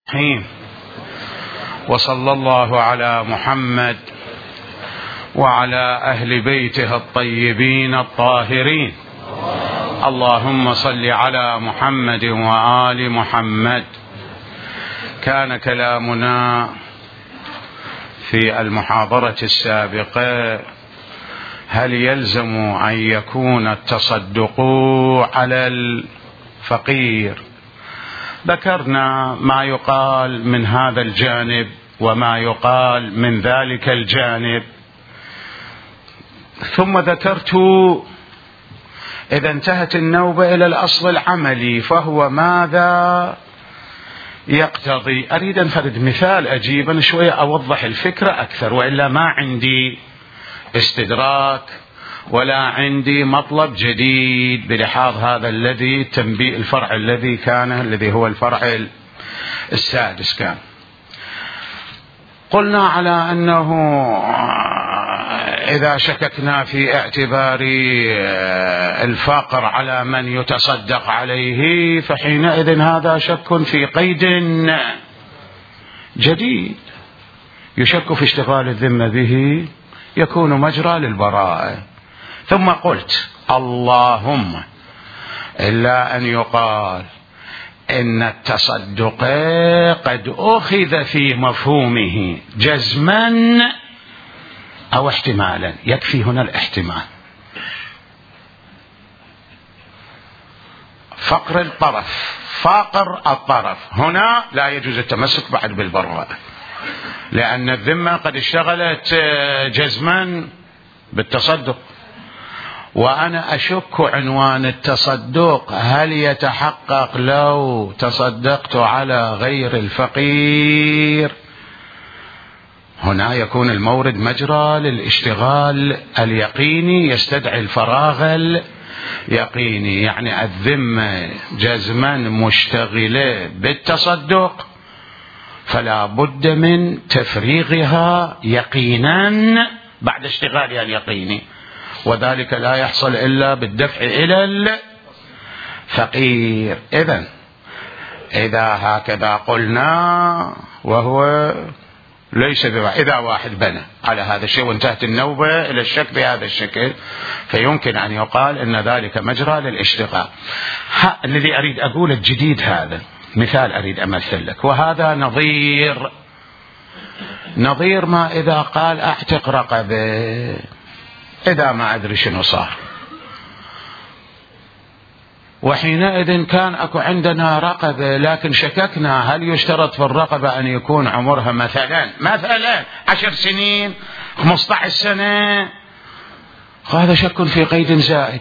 الرحيم. وصلى الله على محمد وعلى أهل بيته الطيبين الطاهرين. اللهم صل على محمد وآل محمد. كان كلامنا في المحاضرة السابقة: هل يلزم أن يكون التصدق على الفقير؟ ذكرنا ما يقال من هذا الجانب وما يقال من ذلك الجانب، ثم ذكرت إذا انتهت النوبة إلى الأصل العملي فهو ماذا يقتضي. أريد أن أفرد مثال أجيبا شوية أوضح الفكرة أكثر، وإلا ما عندي استدراك ولا عندي مطلب جديد بلحاظ هذا الذي تنبيه الفرع الذي هو الفرع السادس. كان قلنا على أنه إذا شككنا في اعتبار الفقر على من يتصدق عليه فحينئذ هذا شك في قيد جديد، يشك في اشتغال الذمة به، يكون مجرى للبراءة. ثم قلت اللهم إلا أن يقال إن التصدق قد أخذ في مفهومه جزما أو احتمالا. يكفي هنا الاحتمال. فقر الطرف هنا لا يجوز التمسك بعد بالبراءة، لأن الذمة قد اشتغلت جزما بالتصدق، وأنا أشك عنوان التصدق هل يتحقق لو تصدقت على غير الفقير. هنا يكون المورد مجرى للاشتغال اليقيني يستدعي الفراغ اليقيني، يعني الذمة جزما مشتغلة بالتصدق فلا بد من تفريغها يقينا بعد اشتغالها اليقيني، وذلك لا يحصل إلا بالدفع إلى الفقير. إذا هكذا قلنا وهو ليس إذا واحد بنى على هذا الشيء وانتهت النوبة إلى الشك بهذا الشكل فيمكن أن يقال أن ذلك مجرى للاشتغال. الذي أريد أقول الجديد هذا مثال أريد أمثل لك، وهذا نظير ما إذا قال أعتق رقبة، إذا ما أدري شنو صار، وحينئذ كان أكو عندنا رقبة لكن شككنا هل يشترط في الرقبة أن يكون عمرها مثلا 10 سنين 15 سنة، هذا شك في قيد زائد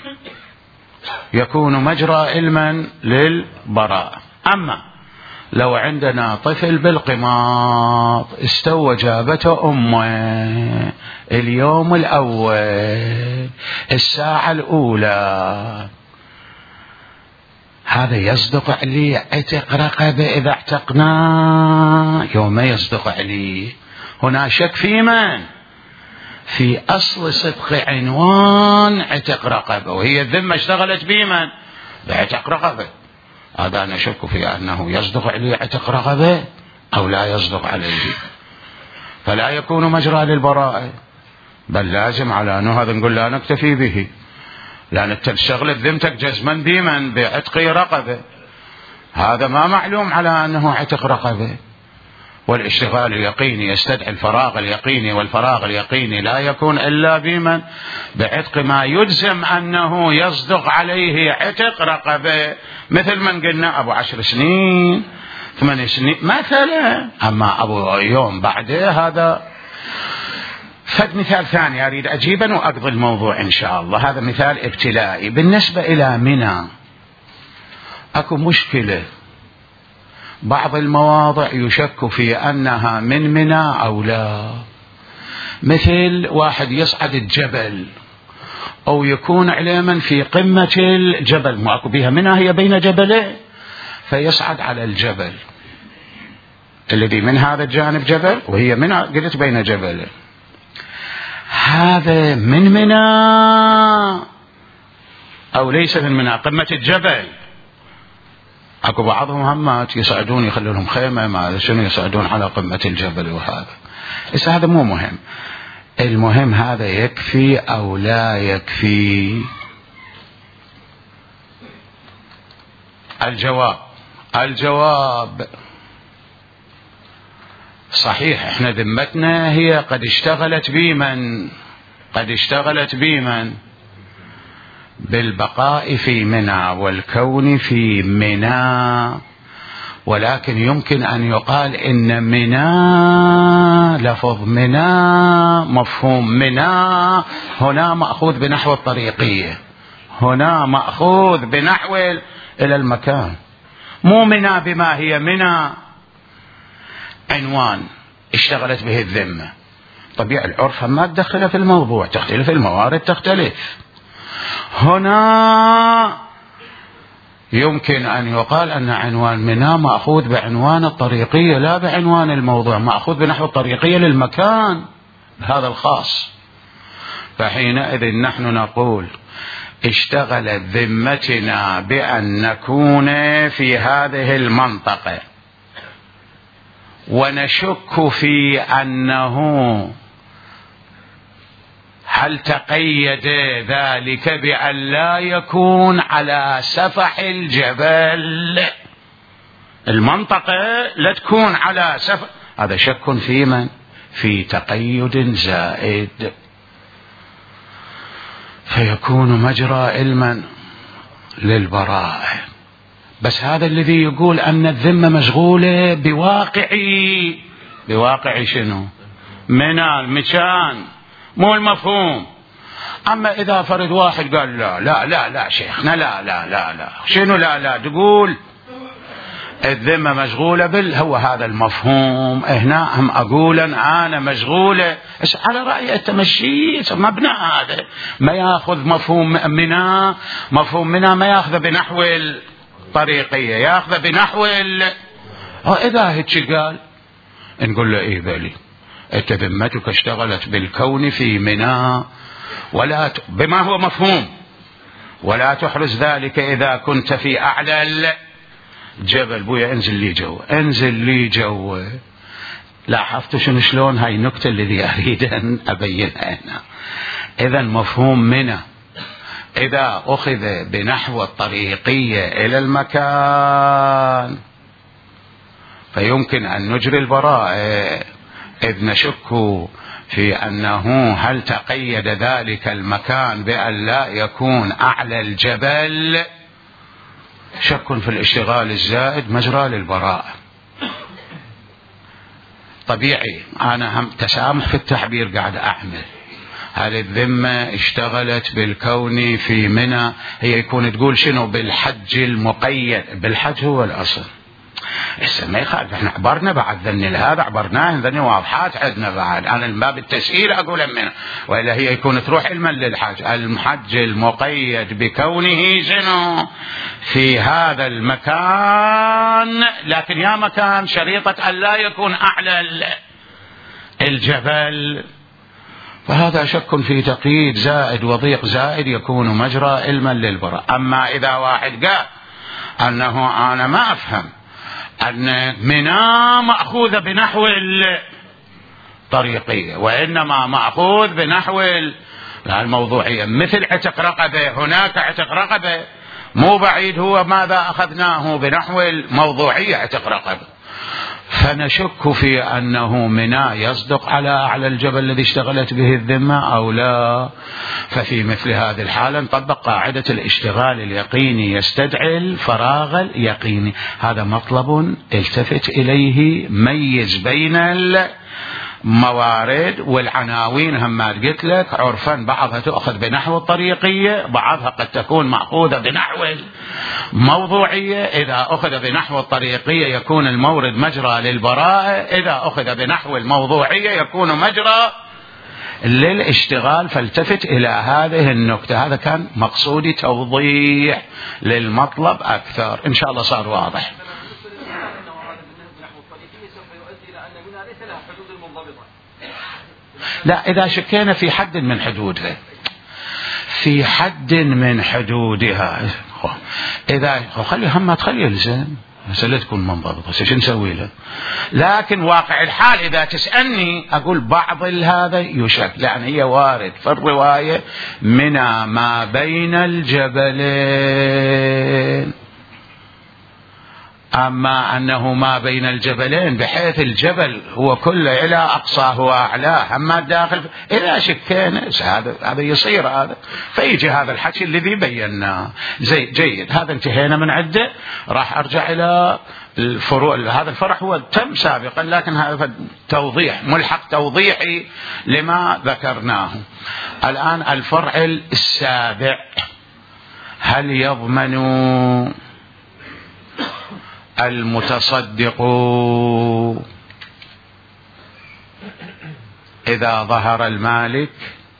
يكون مجرى علما للبراءة. أما لو عندنا طفل بالقماط استوى جابته أمه اليوم الأول الساعة الأولى، هذا يصدق عليه عتق رقبة إذا اعتقنا يوم يصدق عليه. هنا شك في من؟ في أصل صدق عنوان عتق رقبة، وهي الذمة اشتغلت بمن؟ بعتق رقبة. هذا أنا شك في أنه يصدق عليه عتق رقبة أو لا يصدق عليه، فلا يكون مجرى للبراءة، بل لازم على أنه هذا نقول لا نكتفي به، لأن تشغل ذمتك جزما بمن؟ بعتق رقبة، هذا ما معلوم على أنه عتق رقبة. والاشتغال اليقيني يستدعي الفراغ اليقيني، والفراغ اليقيني لا يكون إلا بمن؟ بعتق ما يجزم أنه يصدق عليه عتق رقبة، مثل من قلنا أبو 10 سنين 8 سنين مثلا، أما أبو يوم بعده هذا. فد مثال ثاني أريد أجيبا وأقضي الموضوع إن شاء الله. هذا مثال ابتلائي. بالنسبة إلى منى أكو مشكلة، بعض المواضع يشك في أنها من منى أو لا، مثل واحد يصعد الجبل أو يكون علما في قمة الجبل، ما أكو بها منى هي بين جبلين، فيصعد على الجبل الذي من هذا الجانب جبل وهي منى قلت بين جبلين، هذا من منى أو ليس من منى؟ قمة الجبل اكو بعضهم همات يصعدون يخلوا لهم خيمة ما شنو يصعدون على قمة الجبل وهذا. بس هذا مو مهم، المهم هذا يكفي او لا يكفي. الجواب صحيح احنا ذمتنا هي قد اشتغلت بمن بالبقاء في منى والكون في منى، ولكن يمكن أن يقال إن منى لفظ منى مفهوم منى هنا مأخوذ بنحو الطريقية، هنا مأخوذ بنحو إلى المكان، مو منى بما هي منى عنوان اشتغلت به الذمة. طبيعي العرف ما تدخل في الموضوع، تختلف الموارد تختلف. هنا يمكن أن يقال أن عنوان منى مأخوذ بعنوان الطريقية لا بعنوان الموضوع، مأخوذ بنحو الطريقية للمكان هذا الخاص. فحينئذ نحن نقول اشتغلت ذمتنا بأن نكون في هذه المنطقة، ونشك في أنه هل تقيد ذلك بأن لا يكون على سفح الجبل، المنطقة لا تكون على سفح، هذا شك في من؟ في تقيد زائد، فيكون مجرى علما للبراءة. بس هذا الذي يقول أن الذمة مشغولة بواقعي شنو؟ من المكان، مو المفهوم. أما إذا فرد واحد قال لا لا لا لا شيخنا لا لا لا لا شنو لا لا، تقول الذمة مشغولة هو هذا المفهوم، هنا هم أقول أنا مشغولة على رأي التمشي مبنى هذا ما يأخذ مفهوم منا ما يأخذ بنحو الطريقية، يأخذ بنحو إذا هيك قال نقول له إيه بلي أنت ذمتك اشتغلت بالكون في منى ولا بما هو مفهوم، ولا تحرز ذلك إذا كنت في أعلى الجبل. بويا انزل لي جوا. لاحظتوا شلون هاي النكتة الذي أريد أن أبينها هنا. إذا مفهوم منى إذا أخذ بنحو الطريقية إلى المكان فيمكن أن نجري البراءة، إذ نشك في أنه هل تقيد ذلك المكان بأن لا يكون أعلى الجبل، شك في الاشتغال الزائد مجرى للبراءة. طبيعي أنا هم تسامح في التعبير قاعد أعمل، هل الذمة اشتغلت بالكون في منى هي يكون تقول شنو بالحج المقيد، بالحج هو الأصل. ما يخالف احنا عبرنا بعد ذني هذا عبرناه، ذني واضحات عندنا بعد، انا الباب التسهيل اقول منه، والا هي يكون تروح علما للحج. الحج المقيد بكونه شنو في هذا المكان، لكن يا مكان شريطة ان لا يكون اعلى الجبل، فهذا شك في تقييد زائد وضيق زائد يكون مجرى علما للبراء. اما اذا واحد قال انه انا ما افهم أن منى مأخوذة بنحو الطريقية وإنما مأخوذ بنحو الموضوعية، مثل عتق رقبة، هناك عتق رقبة مو بعيد هو ماذا أخذناه بنحو الموضوعية عتق رقبة، فنشك في أنه منى يصدق على أعلى الجبل الذي اشتغلت به الذمة أو لا. ففي مثل هذه الحالة نطبق قاعدة الاشتغال اليقيني يستدعي الفراغ اليقيني. هذا مطلب التفت إليه، ميز بين الموارد والعناوين. هم قلت لك عرفا بعضها تأخذ بنحو الطريقية، بعضها قد تكون مأخوذة بنحو الموضوعية. إذا أخذ بنحو الطريقية يكون المورد مجرى للبراءة، إذا أخذ بنحو الموضوعية يكون مجرى للاشتغال. فالتفت إلى هذه النكتة، هذا كان مقصودي توضيح للمطلب أكثر، إن شاء الله صار واضح. لا، إذا شكينا في حد من حدودها، في حد من حدودها إذا خلي همها تخلي يلزم مسألة تكون منضبطة شو نسوي له. لكن واقع الحال إذا تسألني أقول بعض هذا يشك، لأن هي وارد في الرواية من ما بين الجبلين. أما أنه ما بين الجبلين بحيث الجبل هو كله إلى أقصاه وأعلاه أما الداخل، إذا شكينا هذا يصير هذا، فيجي هذا الحكي الذي بيناه. جيد، هذا انتهينا من عدة. راح أرجع إلى الفروع. هذا الفرع هو تم سابقا، لكن هذا توضيح ملحق توضيحي لما ذكرناه. الآن الفرع السابع، هل يضمن المتصدق إذا ظهر المالك؟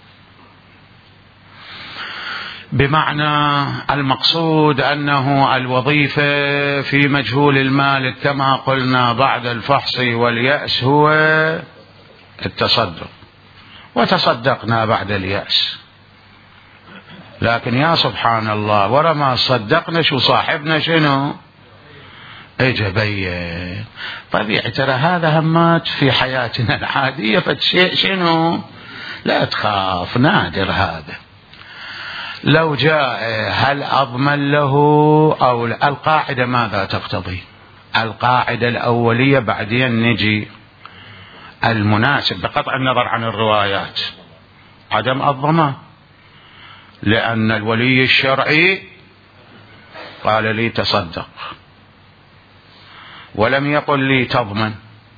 بمعنى المقصود أنه الوظيفة في مجهول المالك كما قلنا بعد الفحص واليأس هو التصدق، وتصدقنا بعد اليأس. لكن يا سبحان الله، ورا ما صدقنا شو صاحبنا شنو اجا بين. طبيعي ترى هذا همات في حياتنا العادية، فالشيء شنو لا تخاف، نادر هذا. لو جاء هل أضمن له أو القاعدة ماذا تقتضي؟ القاعدة الأولية، بعدين نجي المناسب بقطع النظر عن الروايات، عدم الضمان، لأن الولي الشرعي قال لي تصدق ولم يقل لي تضمن،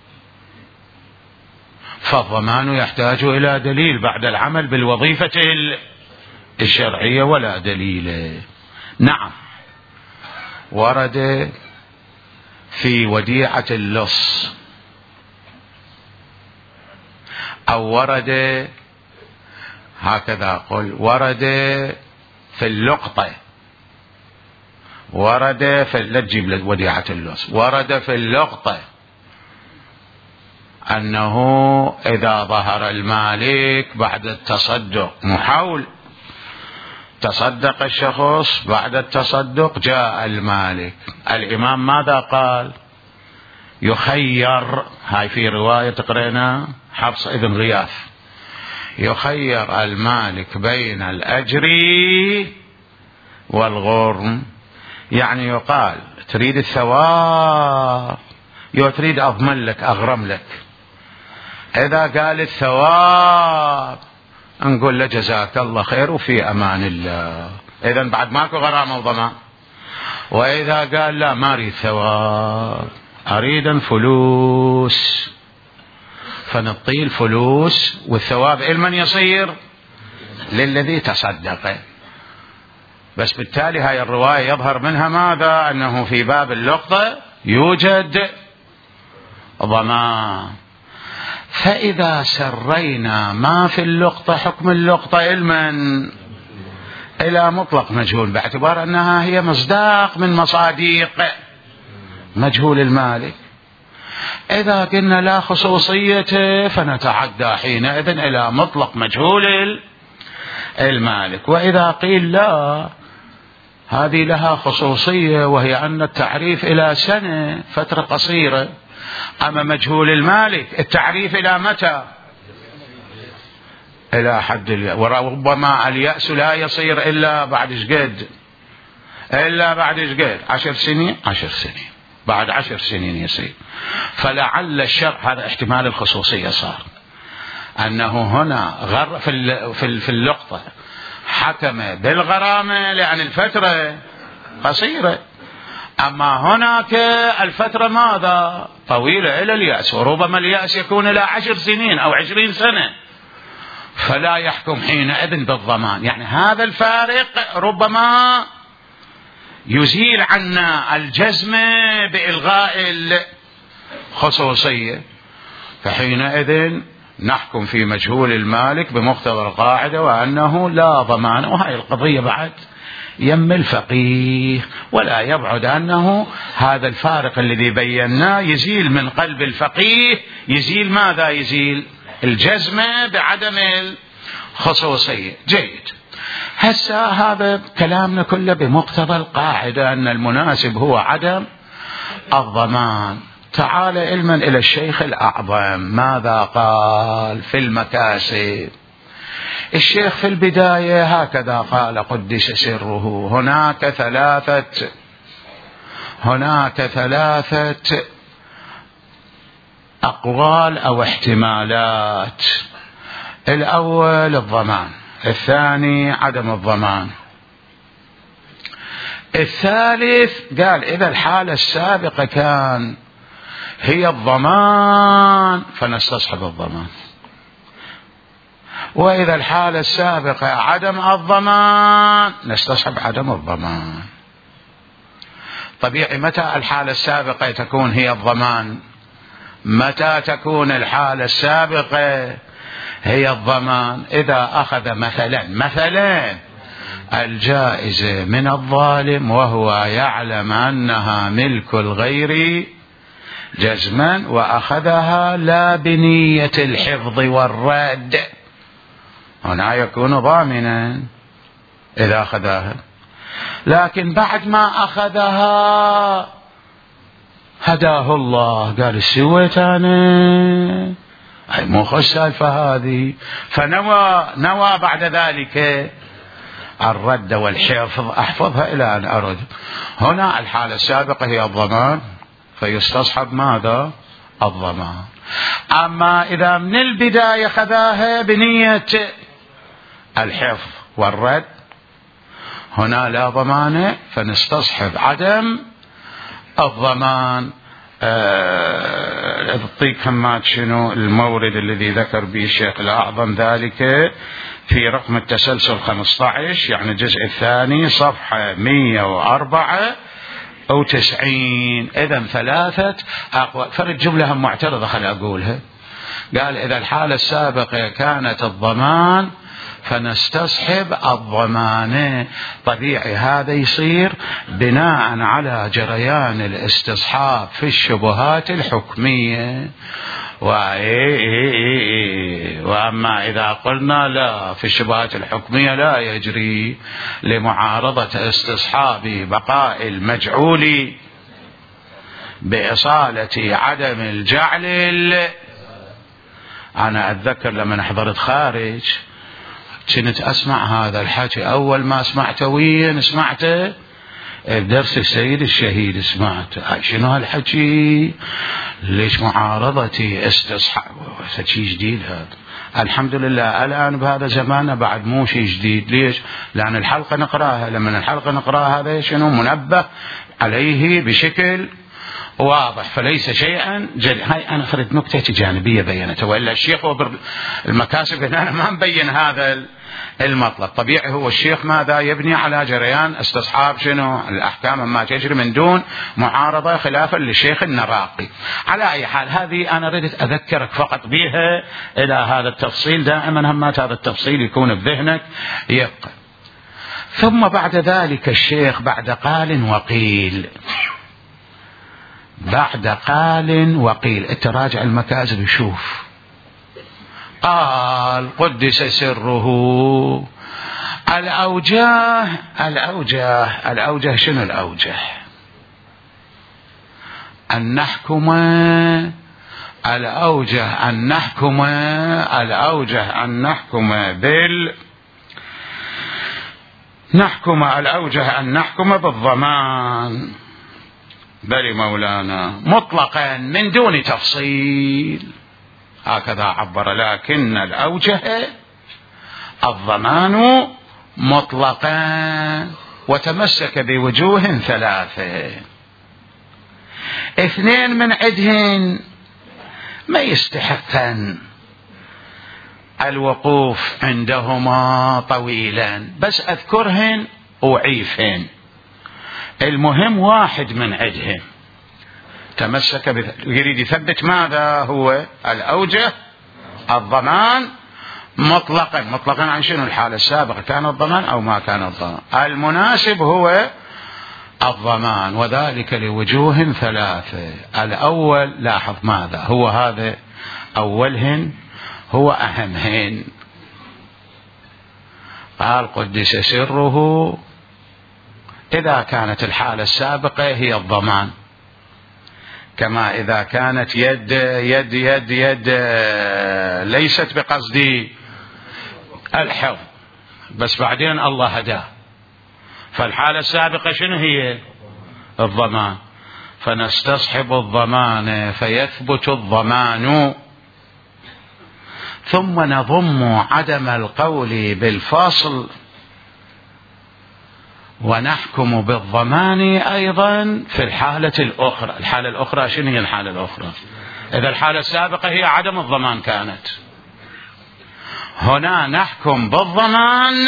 فالضمان يحتاج إلى دليل بعد العمل بالوظيفة الشرعية، ولا دليل. نعم، ورد في وديعة اللص، أو ورد هكذا قل، ورد في اللقطة، ورد في لا تجيب وديعة اللص، ورد في اللقطة أنه إذا ظهر المالك بعد التصدق محول، تصدق الشخص، بعد التصدق جاء المالك، الإمام ماذا قال؟ يخير، هاي في رواية تقرأنا حفص ابن غياث، يخير المالك بين الأجر والغرم. يعني يقال تريد الثواب تريد أضمن لك أغرم لك، إذا قال الثواب نقول له جزاك الله خير وفي أمان الله، إذن بعد ماكو غرامة وضمان. وإذا قال لا ما أريد ثواب أريد فلوس، فنطيل فلوس، والثواب لمن يصير؟ للذي تصدق. بس بالتالي هاي الرواية يظهر منها ماذا؟ أنه في باب اللقطة يوجد ضمان. فإذا سرينا ما في اللقطة حكم اللقطة إلى مطلق مجهول، باعتبار أنها هي مصداق من مصاديق مجهول المالك. إذا قلنا لا خصوصية فنتعدى حينئذ إلى مطلق مجهول المالك. وإذا قيل لا، هذه لها خصوصية، وهي أن التعريف إلى سنة، فترة قصيرة، أما مجهول المالك التعريف إلى متى؟ إلى حد وربما اليأس لا يصير إلا بعد شقد، إلا بعد شقد 10 سنين، 10 سنين، بعد 10 سنين يصير. فلعل الشرع، هذا احتمال الخصوصية صار، أنه هنا في اللقطة حكم بالغرامة لأن الفترة قصيرة، أما هناك الفترة ماذا؟ طويلة إلى اليأس، وربما اليأس يكون إلى 10 سنين أو 20 سنة، فلا يحكم حينئذ بالضمان. يعني هذا الفارق ربما يزيل عنا الجزم بإلغاء الخصوصية، فحينئذ نحكم في مجهول المالك بمقتضى القاعدة وأنه لا ضمان. وهي القضية بعد يم الفقيه، ولا يبعد أنه هذا الفارق الذي بيناه يزيل من قلب الفقيه، يزيل ماذا؟ يزيل الجزم بعدم الخصوصية. جيد. هسه هذا كلامنا كله بمقتضى القاعدة أن المناسب هو عدم الضمان. تعال علما إلى الشيخ الأعظم ماذا قال في المكاسب. الشيخ في البداية هكذا قال قدس سره: هناك ثلاثة أقوال أو احتمالات. الأول الضمان، الثاني عدم الضمان، الثالث قال إذا الحالة السابقة كان هي الضمان فنستصحب الضمان، وإذا الحالة السابقة عدم الضمان نستصحب عدم الضمان. طبيعي متى الحالة السابقة تكون هي الضمان؟ متى تكون الحالة السابقة هي الضمان؟ إذا أخذ مثلا الجائزة من الظالم وهو يعلم أنها ملك الغير جزما وأخذها لا بنية الحفظ والرد، هنا يكون ضامنا إذا أخذها. لكن بعد ما أخذها هداه الله قال سويت أنا أي مو خش السالفة هذه، فنوى بعد ذلك الرد والحفظ، أحفظها إلى أن أرد. هنا الحالة السابقة هي الضمان فيستصحب ماذا؟ الضمان. أما إذا من البداية خذاها بنية الحفظ والرد هنا لا ضمان فنستصحب عدم الضمان. أعطيك همات شنو المورد الذي ذكر به الشيخ الأعظم ذلك في رقم التسلسل 15، يعني الجزء الثاني صفحة 194. إذن ثلاثة أقوال. فرد جملة معترضة خل أقولها. قال إذا الحالة السابقة كانت الضمان فنستصحب الضمان. طبيعي هذا يصير بناء على جريان الاستصحاب في الشبهات الحكمية. وأما إذا قلنا لا في الشبهات الحكمية لا يجري لمعارضة استصحاب بقاء المجعول بإصالة عدم الجعل. أنا أتذكر لما حضرت خارج كنت أسمع هذا الحكي، أول ما سمعته وين سمعته؟ درس السيد الشهيد سمعته. شنو هالحكي؟ ليش معارضتي استصحاب؟ شيء جديد هذا. الحمد لله الآن بهذا زماننا بعد مو شيء جديد. ليش؟ لأن الحلقة نقراها، لما الحلقة نقراها هذا شنو منبه عليه بشكل واضح، فليس شيئا هاي أنا أخذت نكتة جانبية بينتها، وإلا الشيخ المكاسب أنا ما مبين هذا المطلب. طبيعي هو الشيخ ماذا يبني على جريان استصحاب شنو الأحكام ما تجري من دون معارضة خلافا للشيخ النراقي. على أي حال هذه أنا ردت أذكرك فقط بها إلى هذا التفصيل. دائما همات هذا التفصيل يكون بذهنك يبقى. ثم بعد ذلك الشيخ بعد قال وقيل، بعد قال وقيل تراجع المكاسب شوف. قال قدس سره الأوجه شنو الأوجه؟ أن نحكم بالضمان. بل مولانا مطلقا من دون تفصيل هكذا عبر، لكن الأوجه الضمان مطلقا، وتمسك بوجوه ثلاثة. اثنين من عدهن ما يستحقن الوقوف عندهما طويلا، بس أذكرهن وعيفهن. المهم واحد من عدهم تمسك يريد يثبت ماذا هو الأوجه الضمان مطلقا عن شنو الحالة السابقة كان الضمان أو ما كان الضمان. المناسب هو الضمان، وذلك لوجوه ثلاثة. الأول لاحظ ماذا هو هذا أولهن هو أهمهن. قال قدس سره إذا كانت الحالة السابقة هي الضمان، كما إذا كانت يد يد يد يد ليست بقصد الحفظ بس بعدين الله هداه، فالحالة السابقة شنو هي؟ الضمان، فنستصحب الضمان فيثبت الضمان، ثم نضم عدم القول بالفصل ونحكم بالضمان أيضا في الحالة الأخرى. الحالة الأخرى شنو هي الحالة الأخرى؟ إذا الحالة السابقة هي عدم الضمان كانت، هنا نحكم بالضمان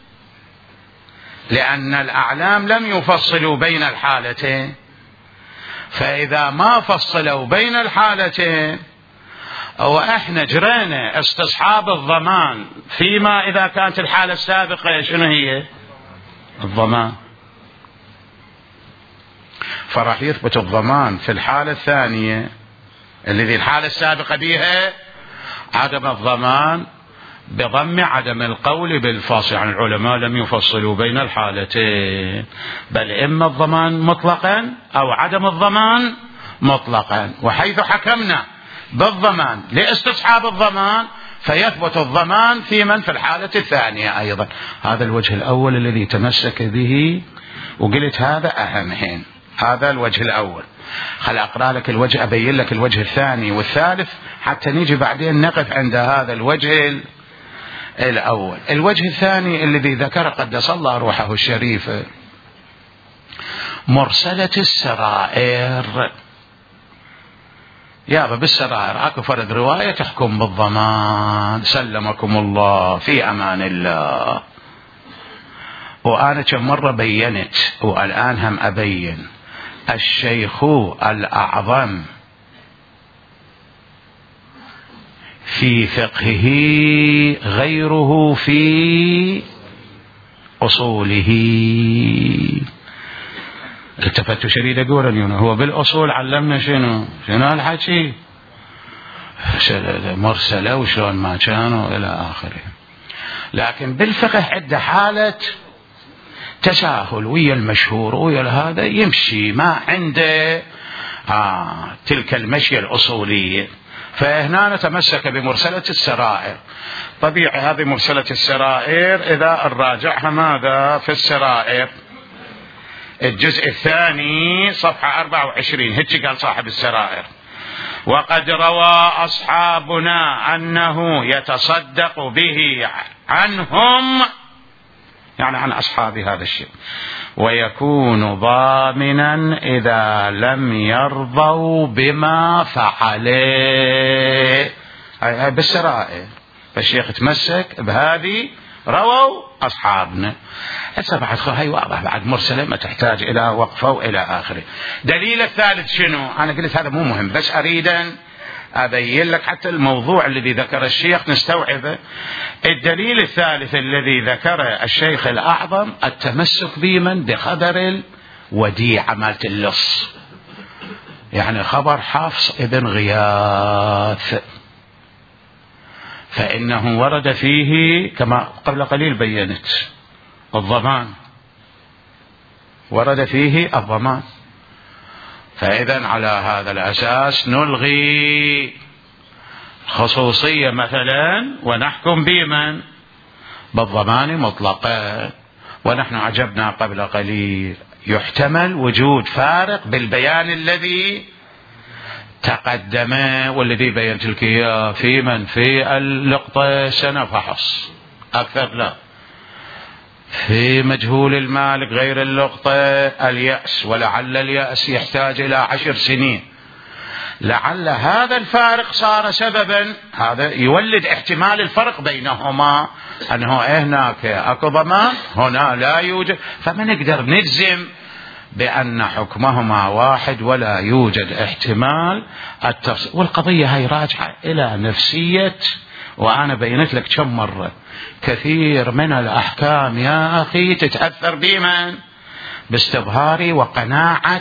لأن الأعلام لم يفصلوا بين الحالتين، فإذا ما فصلوا بين الحالتين وإحنا جرينا استصحاب الضمان فيما إذا كانت الحالة السابقة شنو هي؟ الضمان، فراح يثبت الضمان في الحالة الثانية الذي الحالة السابقة بها عدم الضمان بضم عدم القول بالفصل. يعني العلماء لم يفصلوا بين الحالتين، بل إما الضمان مطلقا أو عدم الضمان مطلقا، وحيث حكمنا بالضمان لاستصحاب الضمان فيثبت الضمان في من في الحالة الثانية أيضا. هذا الوجه الأول الذي تمسك به، وقلت هذا أهمهن، هذا الوجه الأول. خل أقرأ لك الوجه، أبين لك الوجه الثاني والثالث حتى نيجي بعدين نقف عند هذا الوجه الأول. الوجه الثاني الذي ذكر قدس الله روحه الشريفة مرسلة السرائر. يابا بالسرائر اكو فرد رواية تحكم بالضمان، سلمكم الله في أمان الله. وأنا كم مرة بينت والآن هم أبين، الشيخ الأعظم في فقهه غيره في أصوله. التفت شريد أقول هو بالأصول علمنا شنو الحكي مرسلة وشلون ما كانوا إلى آخره، لكن بالفقه عدة حالة تساهل ويا المشهور ويا هذا يمشي ما عنده تلك المشية الأصولية، فهنا نتمسك بمرسلة السرائر. طبيعي هذه مرسلة السرائر إذا نراجعها ماذا في السرائر الجزء الثاني صفحة 24 هيك قال صاحب السرائر: وقد روى أصحابنا أنه يتصدق به عنهم، يعني عن أصحاب هذا الشيء، ويكون ضامنا إذا لم يرضوا بما فعله. هاي بالسرائر، فالشيخ تمسك بهذه رووا أصحابنا. هسه بعد هاي واضح بعد مرسلة ما تحتاج إلى وقفة وإلى آخره. دليل الثالث شنو؟ أنا قلت هذا مو مهم بس أريد أن أبين لك حتى الموضوع الذي ذكر الشيخ نستوعبه. الدليل الثالث الذي ذكره الشيخ الأعظم التمسك بمن بخبر الوديعة مالت اللص، يعني خبر حفص ابن غياث، فإنه ورد فيه كما قبل قليل بينت الضمان، ورد فيه الضمان، فإذا على هذا الأساس نلغي خصوصية مثلا ونحكم بمن بالضمان مطلقا. ونحن عجبنا قبل قليل يحتمل وجود فارق بالبيان الذي تقدم والذي بينت لك اياه في من في اللقطة سنة فحص أكثر، لا في مجهول المالك غير اللقطة اليأس، ولعل اليأس يحتاج إلى 10 سنين. لعل هذا الفارق صار سببا، هذا يولد احتمال الفرق بينهما، أنه هناك أكو ضمان هنا لا يوجد، فما نقدر نجزم بأن حكمهما واحد ولا يوجد احتمال التفصيل. والقضية هاي راجعة إلى نفسية، وأنا بينت لك كم مرة كثير من الأحكام يا أخي تتأثر بمن باستظهار وقناعة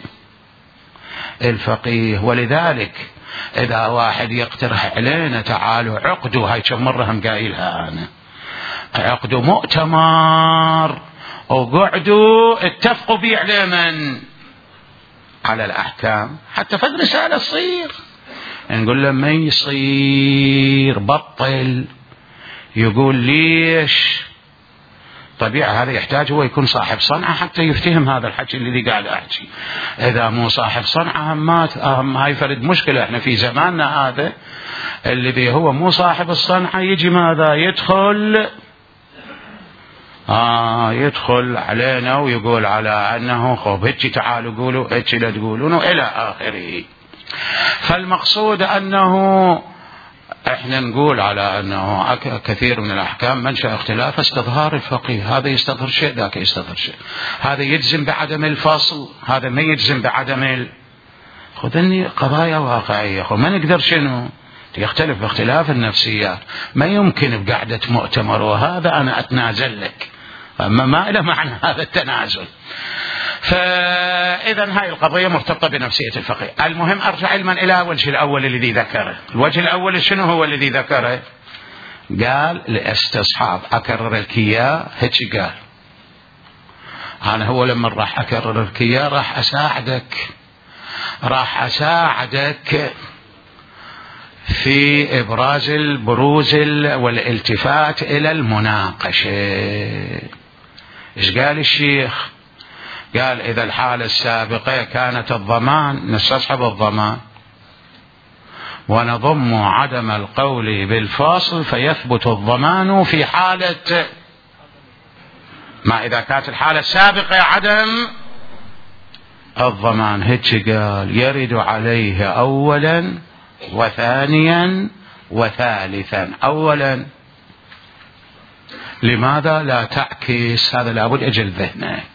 الفقيه. ولذلك إذا واحد يقترح علينا تعالوا عقدوا، هاي كم مرة هم قايلها أنا، عقدوا مؤتمر وقعدوا اتفقوا بيه على من؟ على الأحكام. حتى فد رسالة تصير نقول له ما يصير، بطل. يقول ليش؟ طبيعي هذا يحتاج هو يكون صاحب صنعة حتى يفتهم هذا الحكي اللي قاعد أحكي. إذا مو صاحب صنعة هاي فرد مشكلة. احنا في زماننا هذا اللي بيه هو مو صاحب الصنعة يجي ماذا؟ يدخل علينا ويقول على أنه خب هيك تعالوا قولوا هيك لا تقولون إلى آخره. فالمقصود أنه احنا نقول على أنه كثير من الأحكام منشأ اختلاف استظهار الفقيه، هذا يستظهر شيء ذاك يستظهر شيء، هذا يجزم بعدم الفصل، هذا ما يجزم بعدم خذني قضايا واقعية. ما نقدر شنو يختلف باختلاف النفسيات. ما يمكن بقعدة مؤتمر وهذا أنا أتنازل لك، أما ما له معنى هذا التنازل. فإذا هاي القضية مرتبطة بنفسية الفقيه. المهم أرجع علما إلى الوجه الأول الذي ذكره. الوجه الأول شنو هو الذي ذكره؟ قال لاستصحاب. أكرر لك إياه هيك قال. أنا هو لما راح أكرر لك إياه راح أساعدك في إبراز البروز والالتفات إلى المناقشة. إيش قال الشيخ؟ قال إذا الحالة السابقة كانت الضمان، نستصحب الضمان ونضم عدم القول بالفاصل فيثبت الضمان في حالة ما إذا كانت الحالة السابقة عدم الضمان. هيك قال يرد عليه أولا وثانيا وثالثا. أولا لماذا لا تعكس؟ هذا لابد أجل ذهنك.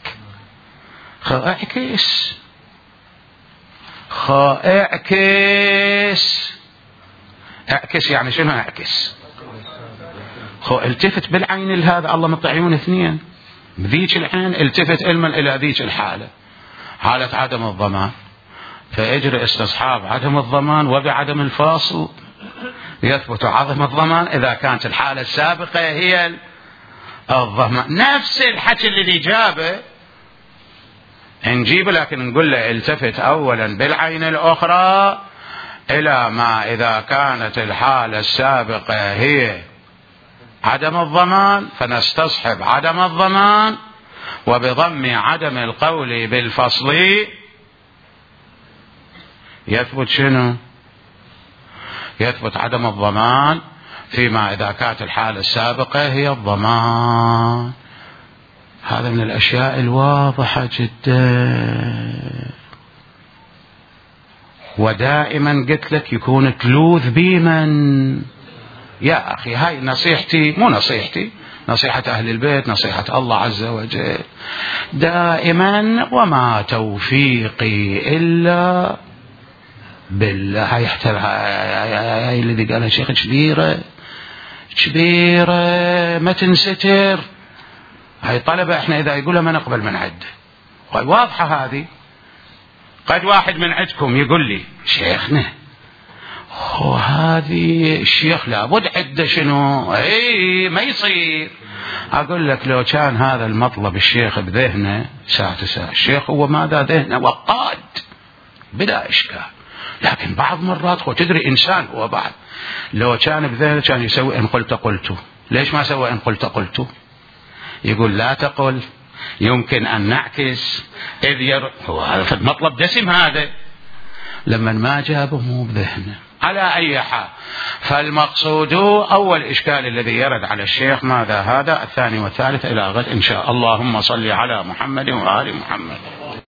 اعكس يعني شنو اعكس؟ التفت بالعين لهذا، الله مطلع عيون اثنين، بذيك العين التفت علما إلى ذيك الحالة، حالة عدم الضمان، فيجري استصحاب عدم الضمان وبعدم الفاصل يثبت عدم الضمان إذا كانت الحالة السابقة هي الضمان. نفس الحكي الذي جابه نجيب، لكن نقول له التفت أولا بالعين الأخرى إلى ما إذا كانت الحالة السابقة هي عدم الضمان فنستصحب عدم الضمان، وبضم عدم القول بالفصل يثبت شنو؟ يثبت عدم الضمان فيما إذا كانت الحالة السابقة هي الضمان. هذا من الأشياء الواضحة جدا. ودائما قلت لك يكون تلوذ بمن؟ يا أخي هاي نصيحتي، مو نصيحتي، نصيحة أهل البيت، نصيحة الله عز وجل دائما، وما توفيقي إلا بالله. هاي الذي قالها شيخ كبيرة ما تنستر. هاي طلبة احنا إذا يقولها ما نقبل من عد. واضحة هذه. قد واحد من عندكم يقول لي شيخنا هذه الشيخ لابد عده شنو؟ اي ما يصير. اقول لك لو كان هذا المطلب الشيخ بذهنه ساعة الشيخ هو ماذا ذهنه وقاد بلا اشكال، لكن بعض مرات هو تدري انسان هو بعد لو كان بذهنه كان يسوي ان قلت قلت. ليش ما سوى ان قلت قلت؟ يقول لا تقل، يمكن ان نعكس هو هذا المطلب دسم هذا، لما ما جابه مو بذهنه. على أي حال، فالمقصود أول إشكال الذي يرد على الشيخ ماذا هذا؟ الثاني والثالث إلى غد إن شاء الله. اللهم صل على محمد وآل محمد.